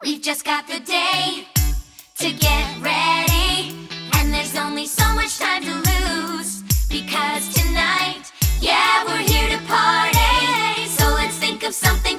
We've just got the day to get ready, and there's only so much time to lose. Because tonight, yeah, we're here to party. So let's think of something